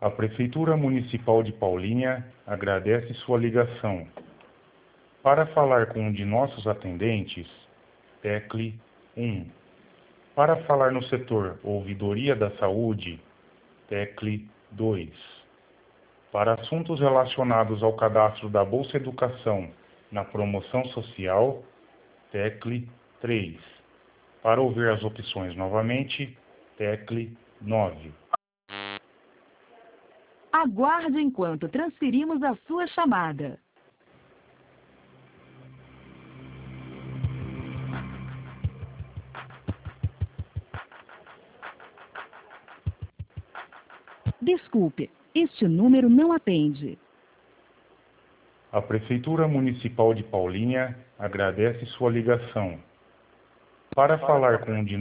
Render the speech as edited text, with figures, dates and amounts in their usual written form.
A Prefeitura Municipal de Paulínia agradece sua ligação. Para falar com um de nossos atendentes, tecle 1. Para falar no setor Ouvidoria da Saúde, tecle 2. Para assuntos relacionados ao cadastro da Bolsa Educação na promoção social, tecle 3. Para ouvir as opções novamente, tecle 9. Aguarde enquanto transferimos a sua chamada. Desculpe, este número não atende. A Prefeitura Municipal de Paulínia agradece sua ligação. Para falar com um de